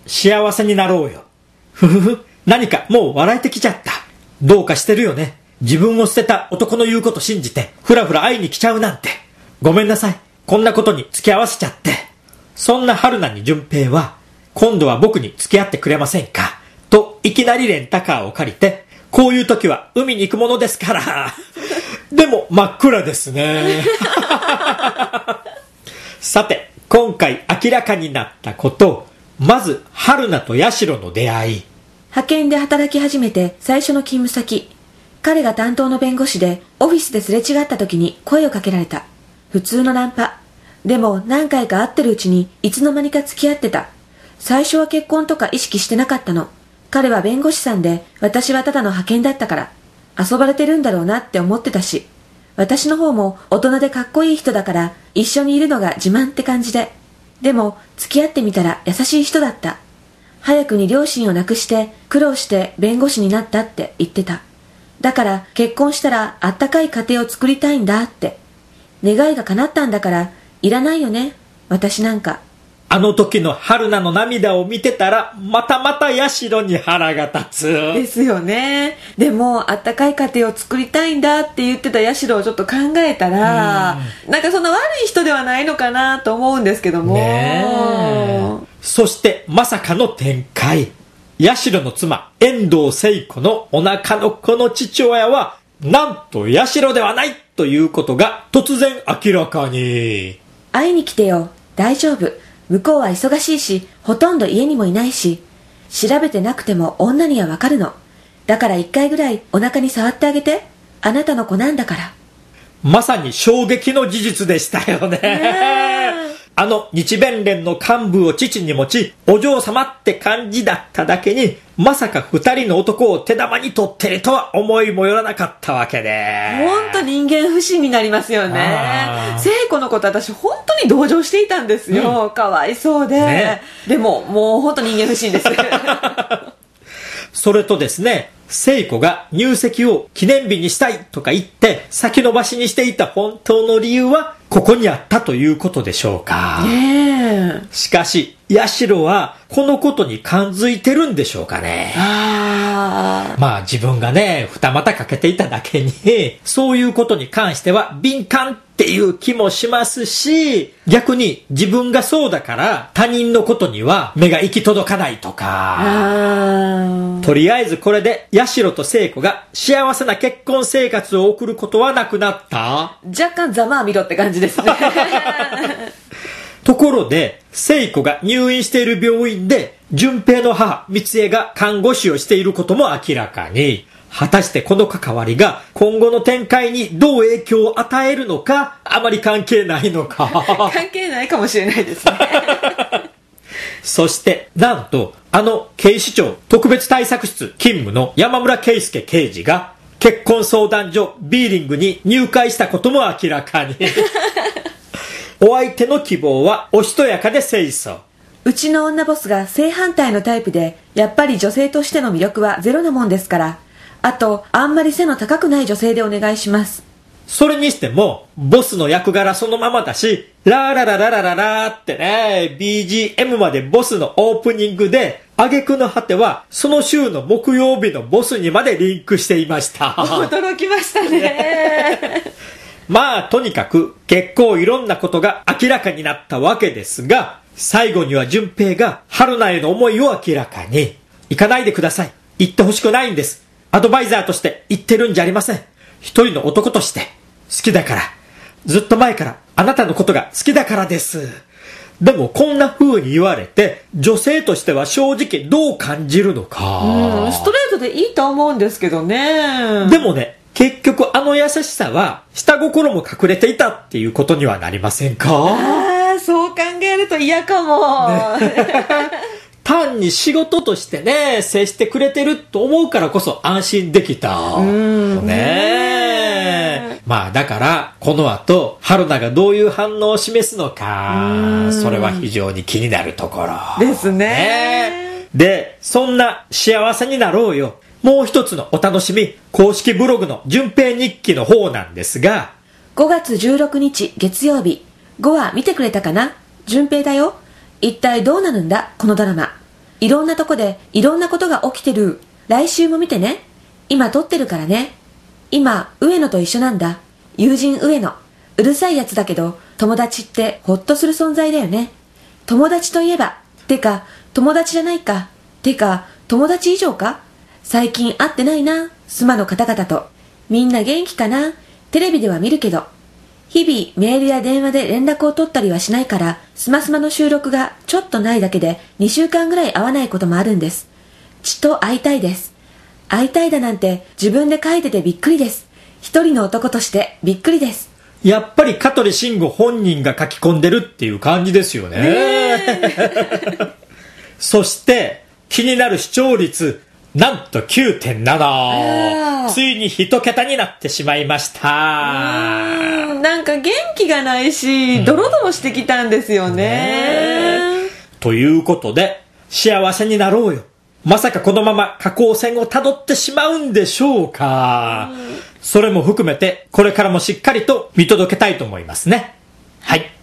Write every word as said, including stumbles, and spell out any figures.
幸せになろうよ。ふふふ、何かもう笑えてきちゃった。どうかしてるよね。自分を捨てた男の言うこと信じて、ふらふら会いに来ちゃうなんて。ごめんなさい。こんなことに付き合わせちゃって。そんな春菜に順平は、今度は僕に付き合ってくれませんかと、いきなりレンタカーを借りて、こういう時は海に行くものですから。でも真っ暗ですね。さて、今回明らかになったこと、まず春菜と八代の出会い。 派遣で働き始めて最初の勤務先。彼が担当の弁護士でオフィスですれ違った時に声をかけられた。普通のナンパ。でも何回か会ってるうちにいつの間にか付き合ってた。最初は結婚とか意識してなかったの。彼は弁護士さんで私はただの派遣だったから遊ばれてるんだろうなって思ってたし、私の方も大人でかっこいい人だから一緒にいるのが自慢って感じで。でも付き合ってみたら優しい人だった。早くに両親を亡くして苦労して弁護士になったって言ってた。だから結婚したらあったかい家庭を作りたいんだって。願いが叶ったんだからいらないよね、私なんか。 あの時の春菜の涙を見てたら、またまた八代に腹が立つ。 ですよね。でも、あったかい家庭を作りたいんだって言ってた八代をちょっと考えたら、んなんかそんな悪い人ではないのかなと思うんですけども。 ね、そして、まさかの展開。八代の妻、遠藤聖子のお腹の子の父親は、なんと八代ではないということが突然明らかに。 会いに来てよ、大丈夫。向こうは忙しいし、ほとんど家にもいないし、調べてなくても女にはわかるの。だから一回ぐらいお腹に触ってあげて。あなたの子なんだから。 まさに衝撃の事実でしたよね。あの日弁連の幹部を父に持ち、お嬢様って感じだっただけに、まさか二人の男を手玉に取ってるとは思いもよらなかったわけで。 本当人間不信になりますよね。聖子のこと私本当に同情していたんですよ。うん、かわいそうで、ね、でももう本当人間不信です。 それとですね、聖子が入籍を記念日にしたいとか言って先延ばしにしていた本当の理由はここにあったということでしょうか。 ねえ。 しかし八代はこのことに感づいてるんでしょうかね。 あまあ自分がね二股かけていただけにそういうことに関しては敏感っていう気もしますし、逆に自分がそうだから他人のことには目が行き届かないとか。 あとりあえずこれで八代と聖子が幸せな結婚生活を送ることはなくなった。 若干ざまあ見ろって感じですね。 ところで聖子が入院している病院で順平の母三江が看護師をしていることも明らかに。果たしてこの関わりが今後の展開にどう影響を与えるのか、あまり関係ないのか。 関係ないかもしれないですね。 そしてなんとあの警視庁特別対策室勤務の山村圭介刑事が結婚相談所ビーリングに入会したことも明らかに。お相手の希望はおしとやかで清楚。 うちの女ボスが正反対のタイプで、やっぱり女性としての魅力はゼロなもんですから。あと、あんまり背の高くない女性でお願いします。 それにしてもボスの役柄そのままだし、ラーララララララーってね ビージーエム までボスのオープニングで、挙句の果てはその週の木曜日のボスにまでリンクしていました。 驚きましたね。 まあとにかく結構いろんなことが明らかになったわけですが、最後には順平が春菜への思いを明らかに。行かないでください。行ってほしくないんです。アドバイザーとして言ってるんじゃありません。一人の男として好きだから、ずっと前からあなたのことが好きだからです。でもこんな風に言われて女性としては正直どう感じるのか。 うん、ストレートでいいと思うんですけどね。 でもね、結局あの優しさは下心も隠れていたっていうことにはなりませんか。 ああ、そう考えると嫌かも、 ね。単に仕事としてね接してくれてると思うからこそ安心できた。 うんね。まあだからこの後春菜がどういう反応を示すのか、それは非常に気になるところですね。 ね。でそんな幸せになろうよ、もう一つのお楽しみ、公式ブログの順平日記の方なんですが、 ごがつじゅうろくにち月曜日、ごわ見てくれたかな。順平だよ。一体どうなるんだこのドラマ。 いろんなとこでいろんなことが起きてる。来週も見てね。今撮ってるからね。今、上野と一緒なんだ。友人上野。うるさいやつだけど、友達ってほっとする存在だよね。友達といえば、てか、友達じゃないか。てか、友達以上か。最近会ってないな、スマの方々と。みんな元気かな。テレビでは見るけど。日々メールや電話で連絡を取ったりはしないから、スマスマの収録がちょっとないだけでにしゅうかんぐらい会わないこともあるんです。ちと会いたいです。会いたいだなんて自分で書いててびっくりです。一人の男としてびっくりです。 やっぱり香取慎吾本人が書き込んでるっていう感じですよね。ねそして気になる視聴率なんと きゅうてんなな、 ついに一桁になってしまいました。 なんか元気がないし、ドロドロしてきたんですよね。 ねということで幸せになろうよ。まさかこのまま下降線をたどってしまうんでしょうか。それも含めてこれからもしっかりと見届けたいと思いますね。はい。